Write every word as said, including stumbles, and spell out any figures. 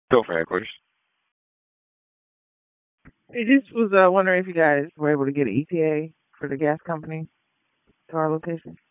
Go for headquarters. I just was uh, wondering if you guys were able to get an E T A for the gas company to our location.